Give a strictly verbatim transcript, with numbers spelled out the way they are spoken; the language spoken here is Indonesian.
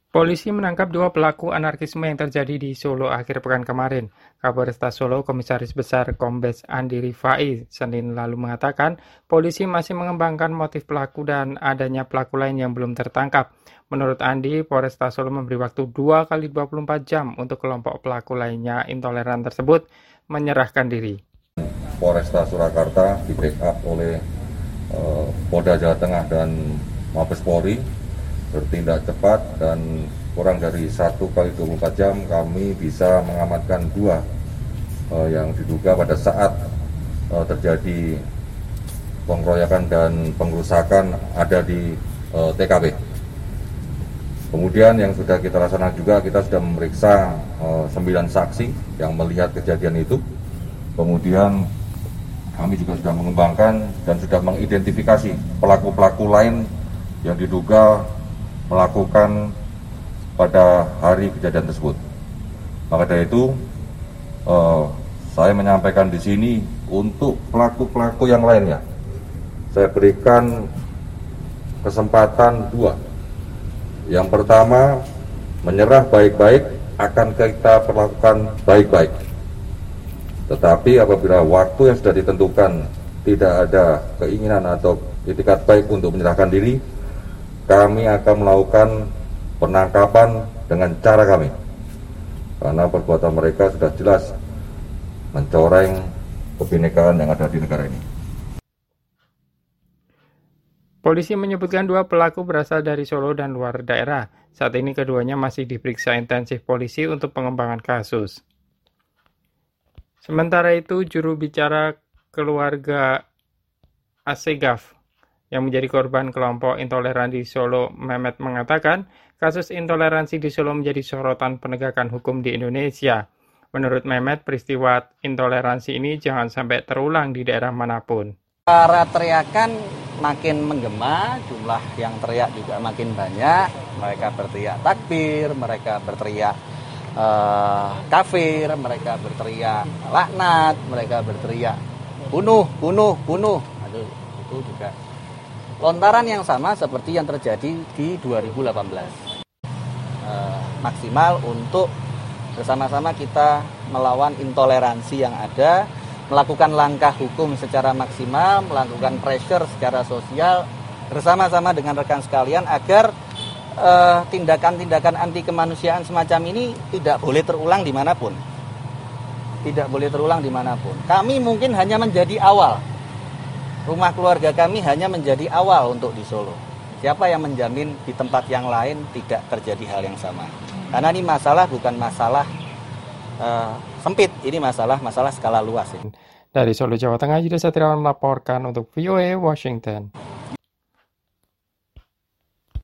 Polisi menangkap dua pelaku anarkisme yang terjadi di Solo akhir pekan kemarin. Kapolresta Solo, Komisaris Besar Kombes Andi Rifai, Senin lalu mengatakan polisi masih mengembangkan motif pelaku dan adanya pelaku lain yang belum tertangkap. Menurut Andi, Polresta Solo memberi waktu dua kali dua puluh empat jam untuk kelompok pelaku lainnya intoleran tersebut menyerahkan diri. Polresta Surakarta di backup oleh uh, Polda Jawa Tengah dan Mabes Polri bertindak cepat dan kurang dari satu kali dua puluh empat jam kami bisa mengamankan dua uh, yang diduga pada saat uh, terjadi pengeroyokan dan pengerusakan ada di uh, T K P. Kemudian yang sudah kita laksanakan juga, kita sudah memeriksa uh, sembilan saksi yang melihat kejadian itu. Kemudian kami juga sudah mengembangkan dan sudah mengidentifikasi pelaku-pelaku lain yang diduga melakukan pada hari kejadian tersebut. Maka dari itu, eh, saya menyampaikan di sini untuk pelaku-pelaku yang lainnya, saya berikan kesempatan dua. Yang pertama, menyerah baik-baik akan kita perlakukan baik-baik. Tetapi apabila waktu yang sudah ditentukan tidak ada keinginan atau itikat baik untuk menyerahkan diri, kami akan melakukan penangkapan dengan cara kami. Karena perbuatan mereka sudah jelas mencoreng kebinekaan yang ada di negara ini. Polisi menyebutkan dua pelaku berasal dari Solo dan luar daerah. Saat ini keduanya masih diperiksa intensif polisi untuk pengembangan kasus. Sementara itu, juru bicara keluarga Assegaf yang menjadi korban kelompok intoleran di Solo, Mehmet mengatakan, kasus intoleransi di Solo menjadi sorotan penegakan hukum di Indonesia. Menurut Mehmet, peristiwa intoleransi ini jangan sampai terulang di daerah manapun. Para teriakan makin menggema, jumlah yang teriak juga makin banyak. Mereka berteriak takbir, mereka berteriak uh, kafir, mereka berteriak laknat, mereka berteriak bunuh, bunuh, bunuh. Aduh, itu juga lontaran yang sama seperti yang terjadi di dua ribu delapan belas. E, maksimal untuk bersama-sama kita melawan intoleransi yang ada, melakukan langkah hukum secara maksimal, melakukan pressure secara sosial bersama-sama dengan rekan sekalian agar e, tindakan-tindakan anti kemanusiaan semacam ini tidak boleh terulang dimanapun. Tidak boleh terulang dimanapun. Kami mungkin hanya menjadi awal. Rumah keluarga kami hanya menjadi awal untuk di Solo. Siapa yang menjamin di tempat yang lain tidak terjadi hal yang sama? Karena ini masalah bukan masalah uh, sempit, ini masalah masalah skala luas. Dari Solo, Jawa Tengah, Yudha Satriawan melaporkan untuk V O A Washington.